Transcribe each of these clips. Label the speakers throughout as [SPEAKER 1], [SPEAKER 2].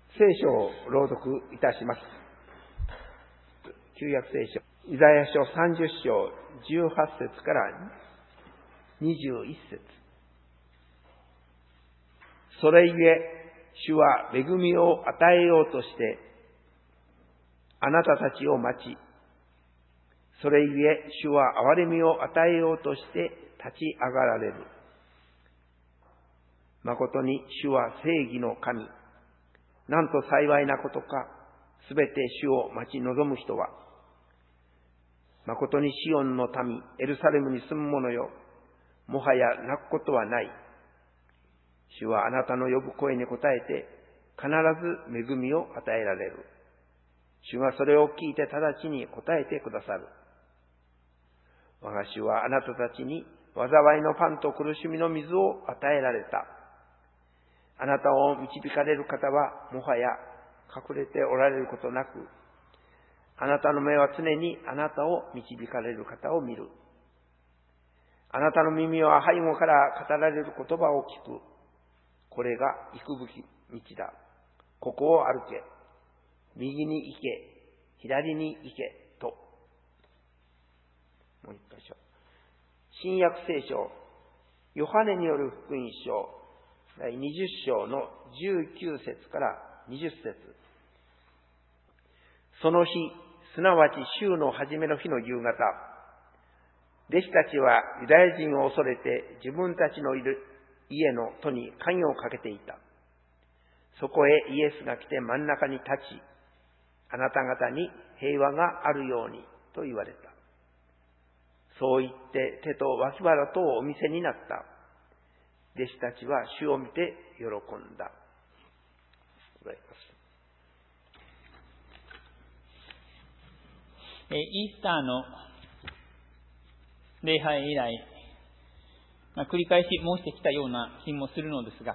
[SPEAKER 1] 聖書を朗読いたします。旧約聖書、イザヤ書30章18節から21節。それゆえ、主は恵みを与えようとして、あなたたちを待ち、それゆえ、主は憐れみを与えようとして立ち上がられる。誠に主は正義の神。なんと幸いなことか、すべて主を待ち望む人は。誠にシオンの民、エルサレムに住む者よ。もはや泣くことはない。主はあなたの呼ぶ声に応えて、必ず恵みを与えられる。主がそれを聞いて直ちに答えてくださる。我が主はあなたたちに災いのパンと苦しみの水を与えられた。あなたを導かれる方はもはや隠れておられることなく、あなたの目は常にあなたを導かれる方を見る。あなたの耳は背後から語られる言葉を聞く。これが行くべき道だ。ここを歩け。右に行け。左に行け。と。もう一箇所。新約聖書、ヨハネによる福音書、第20章の19節から20節。その日、すなわち週の初めの日の夕方、弟子たちはユダヤ人を恐れて自分たちのいる家の戸に鍵をかけていた。そこへイエスが来て真ん中に立ち、あなた方に平和があるようにと言われた。そう言って手と脇腹とをお見せになった。弟子たちは主を見て喜んだ。
[SPEAKER 2] イースターの礼拝以来、繰り返し申してきたような気もするのですが、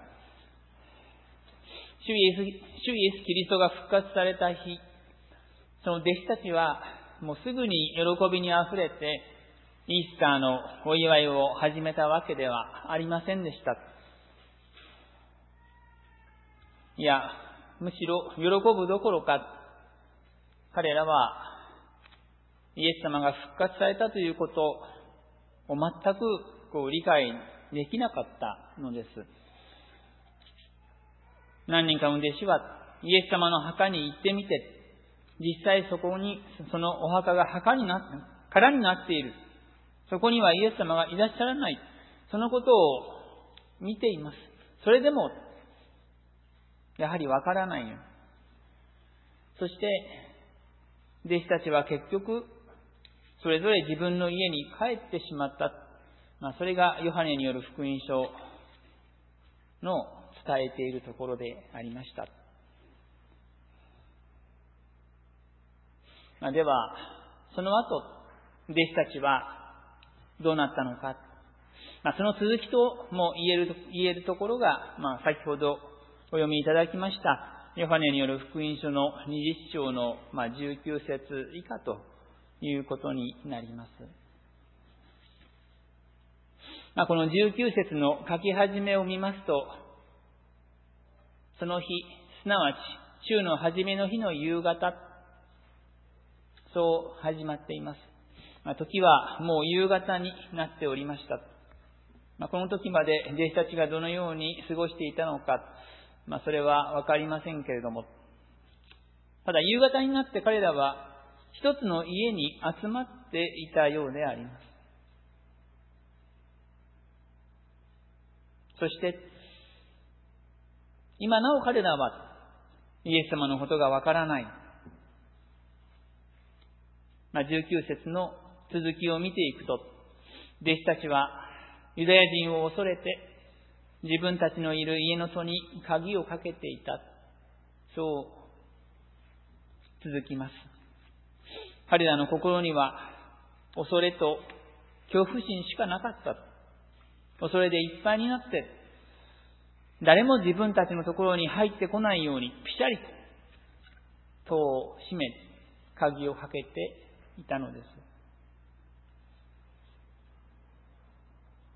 [SPEAKER 2] 主イエス・キリストが復活された日、その弟子たちはもうすぐに喜びにあふれて、イースターのお祝いを始めたわけではありませんでした。いや、むしろ喜ぶどころか、彼らはイエス様が復活されたということを全く理解できなかったのです。何人かの弟子はイエス様の墓に行ってみて、実際そこに、そのお墓が空になっている。そこにはイエス様がいらっしゃらない。そのことを見ています。それでも、やはりわからないよ。そして、弟子たちは結局、それぞれ自分の家に帰ってしまった。それがヨハネによる福音書の伝えているところでありました。では、その後、弟子たちはどうなったのか。その続きとも言えるところが、先ほどお読みいただきました、ヨハネによる福音書の20章の19節以下ということになります。この19節の書き始めを見ますと、その日、すなわち週の初めの日の夕方、そう始まっています。時はもう夕方になっておりました。この時まで弟子たちがどのように過ごしていたのか、それはわかりませんけれども、ただ夕方になって彼らは一つの家に集まっていたようであります。そして、今なお彼らはイエス様のことがわからない。19節の続きを見ていくと、弟子たちはユダヤ人を恐れて自分たちのいる家の戸に鍵をかけていた。そう続きます。彼らの心には恐れと恐怖心しかなかった。恐れでいっぱいになって、誰も自分たちのところに入ってこないようにピシャリと戸を閉め、鍵をかけていたのです。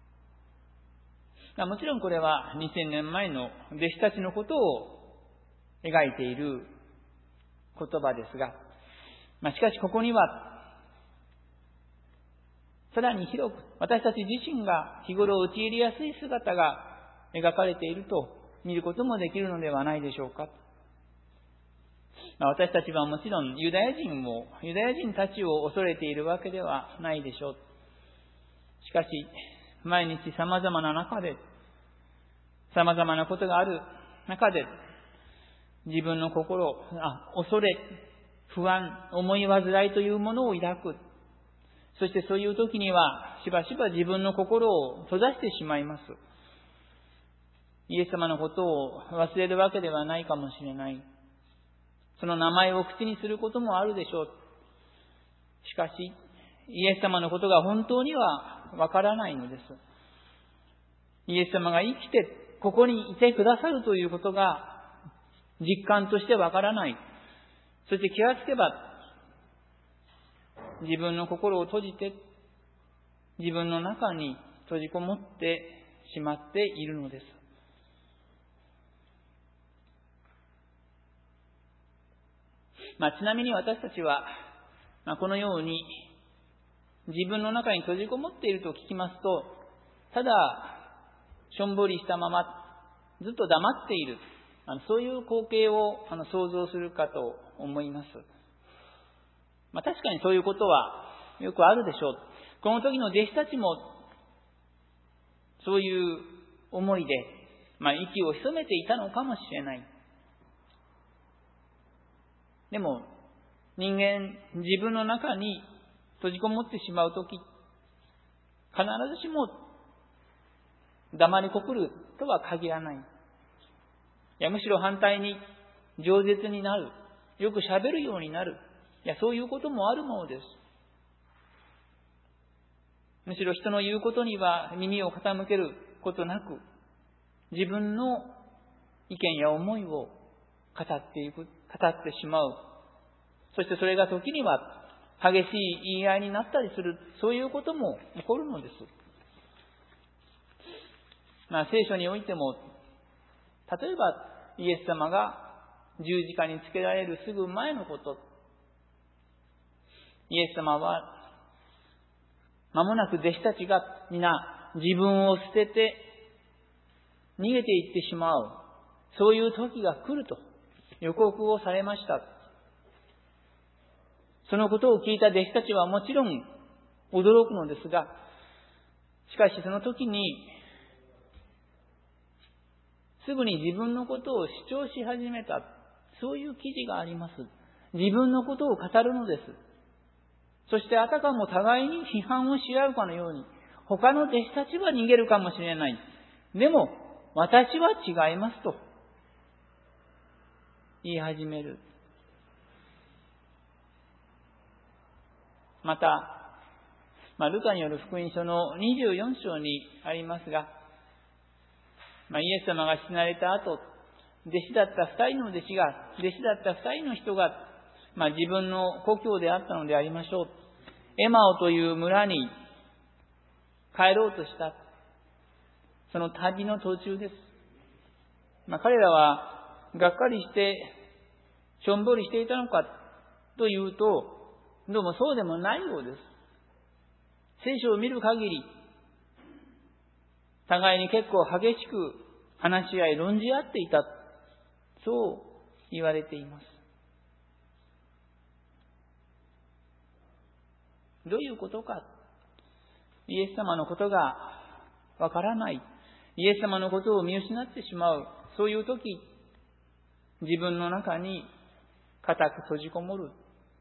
[SPEAKER 2] もちろんこれは2000年前の弟子たちのことを描いている言葉ですが、しかしここにはさらに広く私たち自身が日頃陥りやすい姿が描かれていると見ることもできるのではないでしょうか。私たちはもちろんユダヤ人たちを恐れているわけではないでしょう。しかし毎日様々なことがある中で自分の心、恐れ、不安、思い煩いというものを抱く。そしてそういう時にはしばしば自分の心を閉ざしてしまいます。イエス様のことを忘れるわけではないかもしれない。その名前を口にすることもあるでしょう。しかし、イエス様のことが本当にはわからないのです。イエス様が生きてここにいてくださるということが実感としてわからない。そして気がつけば、自分の心を閉じて、自分の中に閉じこもってしまっているのです。ちなみに私たちは、このように自分の中に閉じこもっていると聞きますと、ただしょんぼりしたままずっと黙っている、そういう光景を想像するかと思います。確かにそういうことはよくあるでしょう。この時の弟子たちもそういう思いで、息を潜めていたのかもしれない。でも人間、自分の中に閉じこもってしまうとき、必ずしも黙りこくるとは限らない。いや、むしろ反対に饒舌になる、よく喋るようになる、そういうこともあるものです。むしろ人の言うことには耳を傾けることなく、自分の意見や思いを語ってしまう。そしてそれが時には激しい言い合いになったりする、そういうことも起こるのです。聖書においても、例えばイエス様が十字架につけられるすぐ前のこと、イエス様は間もなく弟子たちが皆自分を捨てて逃げていってしまう、そういう時が来ると予告をされました。そのことを聞いた弟子たちはもちろん驚くのですが、しかしその時にすぐに自分のことを主張し始めた、そういう記事があります。自分のことを語るのです。そしてあたかも互いに批判をし合うかのように、他の弟子たちは逃げるかもしれない。でも私は違いますと言い始める。また、ルカによる福音書の24章にありますが、イエス様が死なれた後、弟子だった二人の人が、自分の故郷であったのでありましょう。エマオという村に帰ろうとした。その旅の途中です。彼らはがっかりしてしょんぼりしていたのかというと、どうもそうでもないようです。聖書を見る限り、互いに結構激しく話し合い論じ合っていた、そう言われています。どういうことか。イエス様のことがわからない、イエス様のことを見失ってしまう、そういう時、自分の中に固く閉じこもる。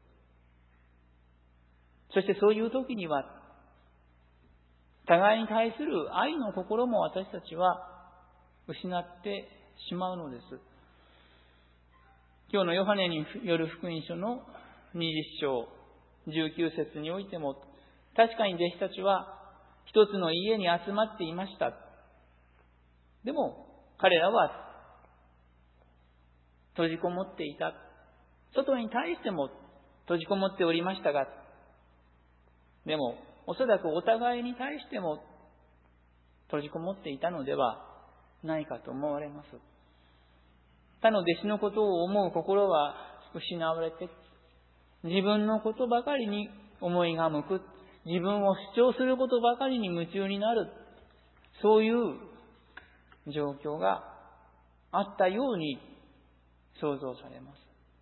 [SPEAKER 2] そしてそういう時には、互いに対する愛の心も私たちは失ってしまうのです。今日のヨハネによる福音書の20章19節においても、確かに弟子たちは一つの家に集まっていました。でも彼らは閉じこもっていた。外に対しても閉じこもっておりましたが、でもおそらくお互いに対しても閉じこもっていたのではないかと思われます。 他の弟子のことを思う心は失われて、自分のことばかりに思いが向く、自分を主張することばかりに夢中になる、そういう状況があったように想像されます。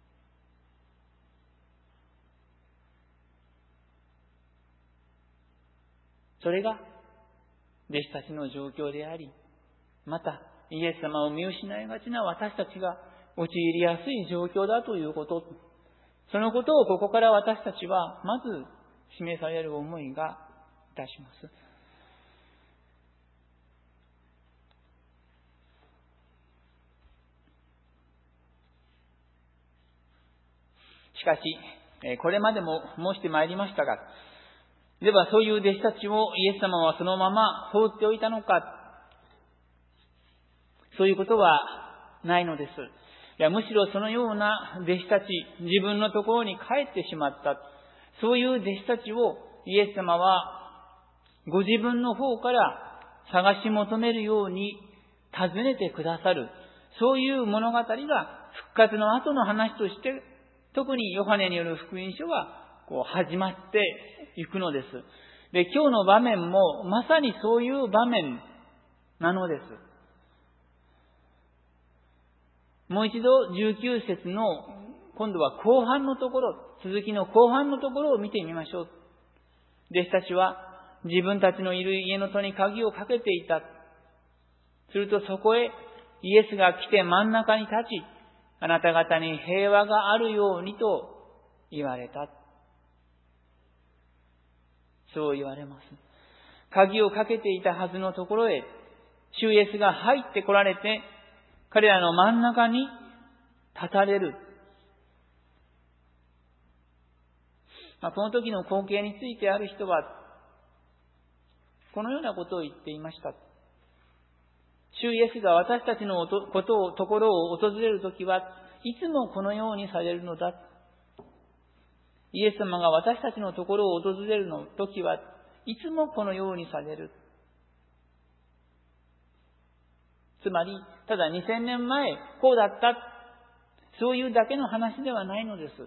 [SPEAKER 2] それが弟子たちの状況であり、またイエス様を見失いがちな私たちが陥りやすい状況だということ、そのことをここから私たちはまず示される思いがいたします。しかし、これまでも申してまいりましたが、ではそういう弟子たちをイエス様はそのまま放っておいたのか、そういうことはないのです。いや、むしろそのような弟子たち、自分のところに帰ってしまった、そういう弟子たちをイエス様はご自分の方から探し求めるように訪ねてくださる、そういう物語が復活の後の話として、特にヨハネによる福音書は始まっていくのです。で、今日の場面もまさにそういう場面なのです。もう一度19節の今度は後半のところ、続きの後半のところを見てみましょう。弟子たちは自分たちのいる家の戸に鍵をかけていた。するとそこへイエスが来て真ん中に立ち、あなた方に平和があるようにと言われた。そう言われます。鍵をかけていたはずのところへ、主イエスが入ってこられて、彼らの真ん中に立たれる。この時の光景についてある人は、このようなことを言っていました。主イエスが私たちのところを訪れるときはいつもこのようにされるのだ。イエス様が私たちのところを訪れるときはいつもこのようにされる。つまり、ただ2000年前こうだった、そういうだけの話ではないのです。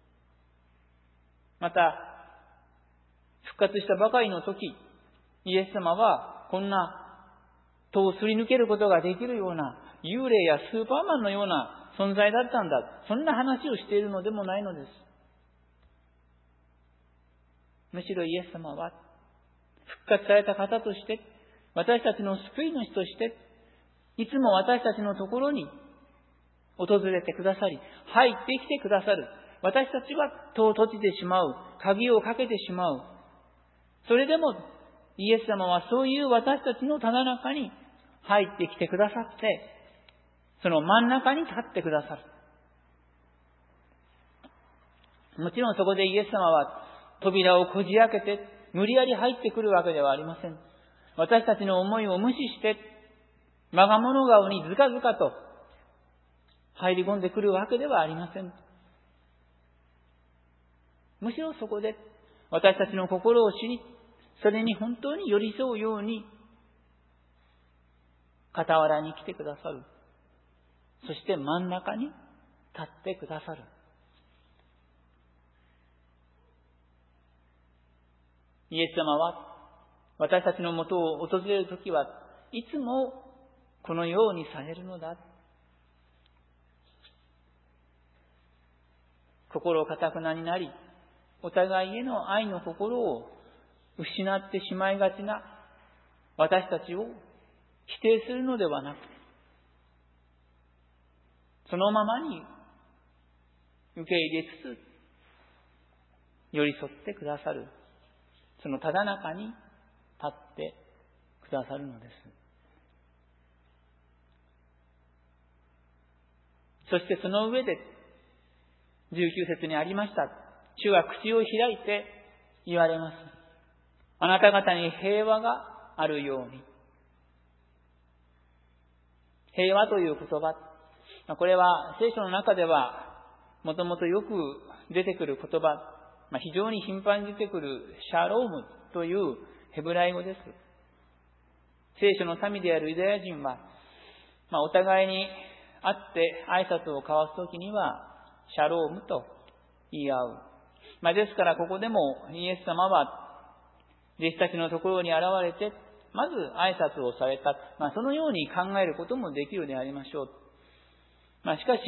[SPEAKER 2] また、復活したばかりの時、イエス様はこんな戸をすり抜けることができるような幽霊やスーパーマンのような存在だったんだ。そんな話をしているのでもないのです。むしろイエス様は復活された方として、私たちの救い主として、いつも私たちのところに訪れてくださり、入ってきてくださる。私たちは戸を閉じてしまう。鍵をかけてしまう。それでもイエス様はそういう私たちのただ中に入ってきてくださって、その真ん中に立ってくださる。もちろんそこでイエス様は扉をこじ開けて無理やり入ってくるわけではありません。私たちの思いを無視して、我が物顔にずかずかと入り込んでくるわけではありません。むしろそこで私たちの心を知り、それに本当に寄り添うように傍らに来てくださる。そして真ん中に立ってくださる。イエス様は私たちのもとを訪れるときはいつもこのようにされるのだ。心堅くなになり、お互いへの愛の心を失ってしまいがちな私たちを否定するのではなく、そのままに受け入れつつ寄り添ってくださる、そのただ中に立ってくださるのです。そしてその上で19節にありました、主は口を開いて言われます。あなた方に平和があるように。平和という言葉、これは聖書の中ではもともとよく出てくる言葉、非常に頻繁に出てくるシャロームというヘブライ語です。聖書の民であるユダヤ人は、お互いに会って挨拶を交わすときには、シャロームと言い合う。ですからここでもイエス様は弟子たちのところに現れて、まず挨拶をされた。そのように考えることもできるでありましょう。しかし、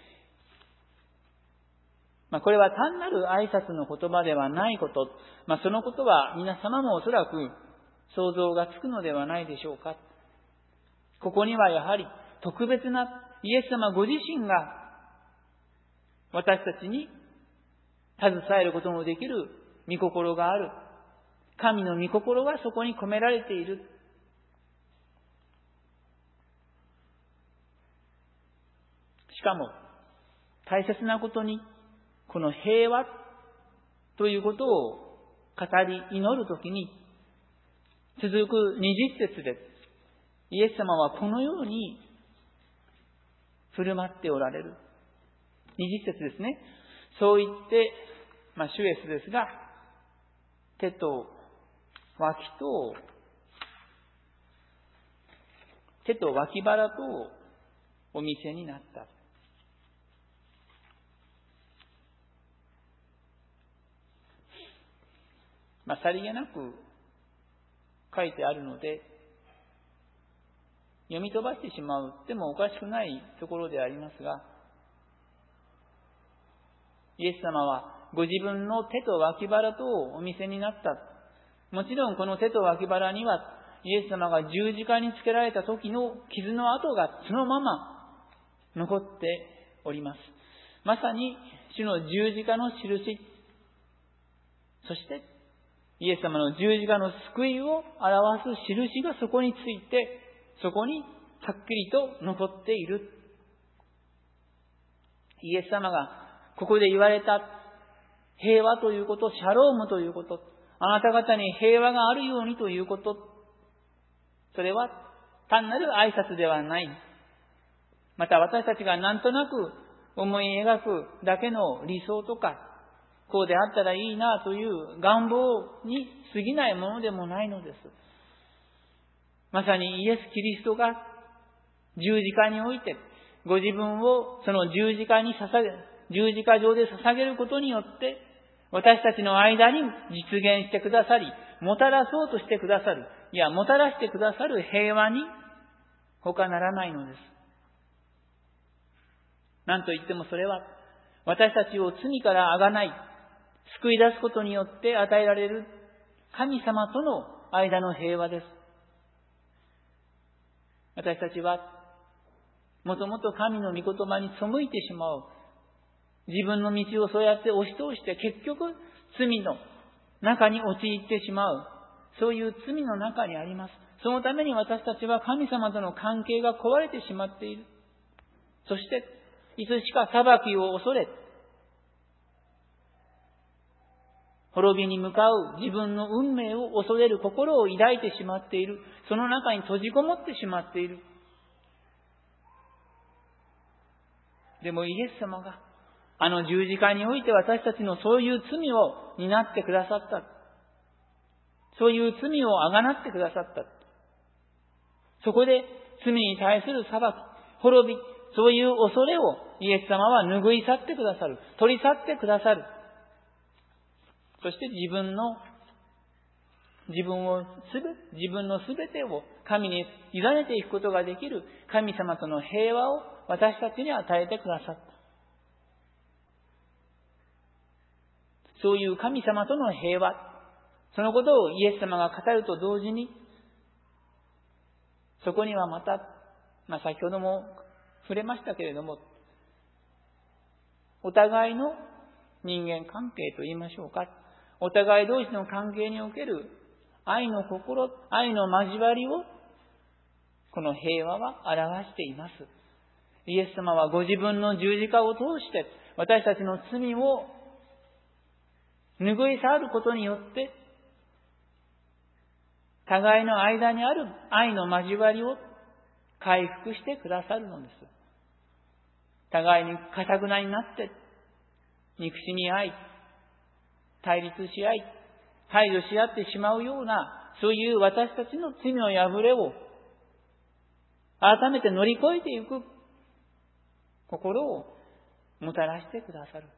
[SPEAKER 2] これは単なる挨拶の言葉ではないこと。そのことは皆様もおそらく想像がつくのではないでしょうか。ここにはやはり特別なイエス様ご自身が私たちに携えることのできる御心がある。神の御心がそこに込められている。しかも大切なことに、この平和ということを語り祈るときに、続く20節でイエス様はこのように振る舞っておられる。20節ですね。そう言って、主イエスですが、手と脇腹とお見せになった。さりげなく書いてあるので、読み飛ばしてしまうでもおかしくないところでありますが、イエス様はご自分の手と脇腹とお見せになった。もちろんこの手と脇腹にはイエス様が十字架につけられた時の傷の跡がそのまま残っております。まさに主の十字架の印、そしてイエス様の十字架の救いを表す印がそこについて、そこにはっきりと残っている。イエス様がここで言われた平和ということ、シャロームということ、あなた方に平和があるようにということ、それは単なる挨拶ではない。また私たちがなんとなく思い描くだけの理想とか、こうであったらいいなという願望に過ぎないものでもないのです。まさにイエス・キリストが十字架においてご自分をその十字架上で捧げることによって私たちの間に実現してくださり、もたらそうとしてくださる、もたらしてくださる平和に他ならないのです。なんといってもそれは私たちを罪からあがない、救い出すことによって与えられる神様との間の平和です。私たちはもともと神の御言葉に背いてしまう。自分の道をそうやって押し通して結局罪の中に陥ってしまう。そういう罪の中にあります。そのために私たちは神様との関係が壊れてしまっている。そしていつしか裁きを恐れ、滅びに向かう自分の運命を恐れる心を抱いてしまっている。その中に閉じこもってしまっている。でもイエス様があの十字架において私たちのそういう罪を担ってくださった。そういう罪をあがなってくださった。そこで罪に対する裁き、滅び、そういう恐れをイエス様は拭い去ってくださる。取り去ってくださる。そして自分のすべてを神に委ねていくことができる神様との平和を私たちに与えてくださった。そういう神様との平和、そのことをイエス様が語ると同時に、そこにはまた、先ほども触れましたけれども、お互いの人間関係と言いましょうか。お互い同士の関係における愛の心、愛の交わりを、この平和は表しています。イエス様はご自分の十字架を通して私たちの罪を拭い去ることによって、互いの間にある愛の交わりを回復してくださるのです。互いに堅くなになって、憎しみ合い、対立し合い、排除し合ってしまうような、そういう私たちの罪の破れを改めて乗り越えていく、 心をもたらしてくださる。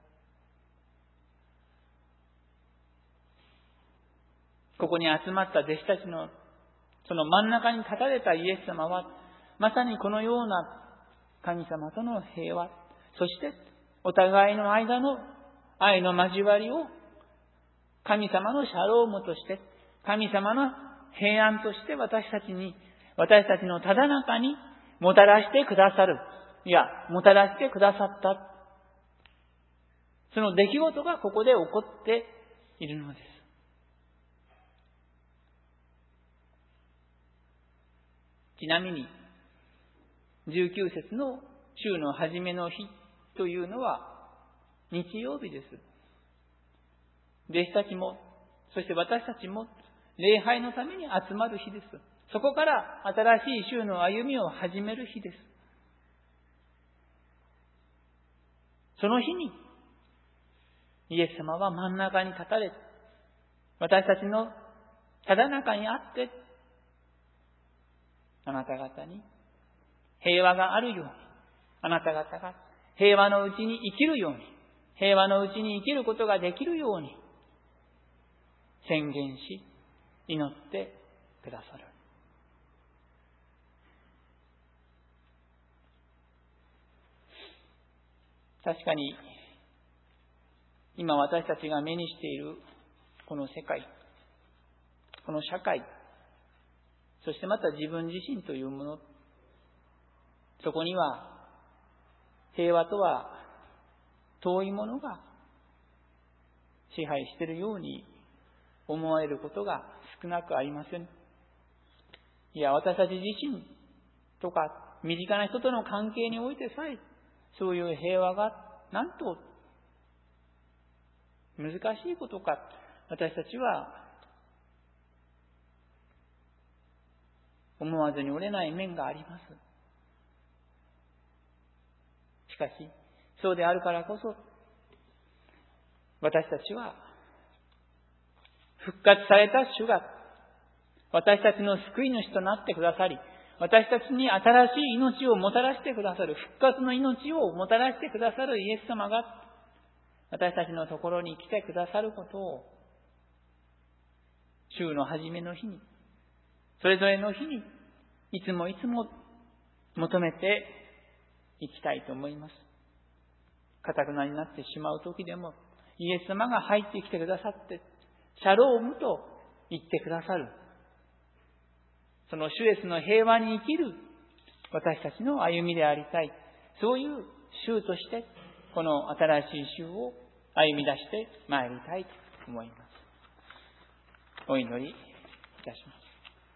[SPEAKER 2] ここに集まった弟子たちのその真ん中に立たれたイエス様は、まさにこのような神様との平和、そしてお互いの間の愛の交わりを神様のシャロームとして、神様の平安として私たちのただ中にもたらしてくださる。もたらしてくださった。その出来事がここで起こっているのです。ちなみに、19節の週の初めの日というのは日曜日です。弟子たちも、そして私たちも礼拝のために集まる日です。そこから新しい週の歩みを始める日です。その日にイエス様は真ん中に立たれ、私たちのただ中にあって、あなた方に平和があるように、あなた方が平和のうちに生きるように、平和のうちに生きることができるように宣言し、祈ってくださる。確かに、今私たちが目にしているこの世界、この社会、そしてまた自分自身というもの、そこには平和とは遠いものが支配しているように思われることが少なくありません。私たち自身とか身近な人との関係においてさえ、そういう平和がなんと難しいことか、私たちは思わずに折れない面があります。しかし、そうであるからこそ、私たちは復活された主が私たちの救い主となってくださり、私たちに新しい命をもたらしてくださる、復活の命をもたらしてくださるイエス様が私たちのところに来てくださることを、週の初めの日に、それぞれの日にいつも求めていきたいと思います。堅くなになってしまう時でも、イエス様が入ってきてくださって、シャロームと言ってくださる。その主イエスの平和に生きる私たちの歩みでありたい。そういう週として、この新しい週を歩み出してまいりたいと思います。お祈りいたします。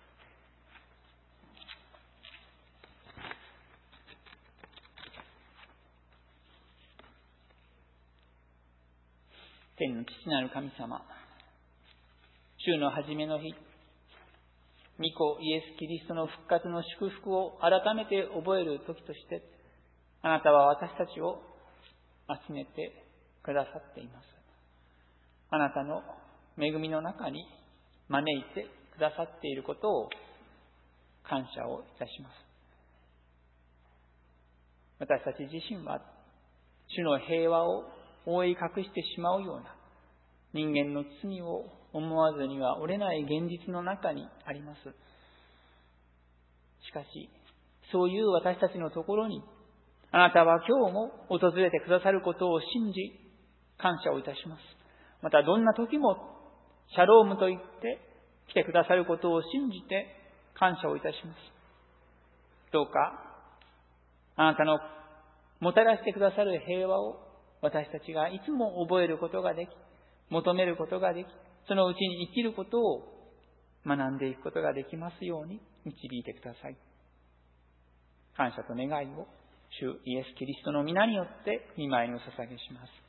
[SPEAKER 2] 天の父なる神様、週の初めの日、御子イエス・キリストの復活の祝福を改めて覚える時として、あなたは私たちを集めてくださっています。あなたの恵みの中に招いてくださっていることを感謝をいたします。私たち自身は主の平和を覆い隠してしまうような人間の罪を思わずには折れない現実の中にあります。しかし、そういう私たちのところにあなたは今日も訪れてくださることを信じ感謝をいたします。またどんな時もシャロームと言って来てくださることを信じて感謝をいたします。どうかあなたのもたらしてくださる平和を私たちがいつも覚えることができ、求めることができ、そのうちに生きることを学んでいくことができますように導いてください。感謝と願いを主イエス・キリストの皆によって御前にお捧げします。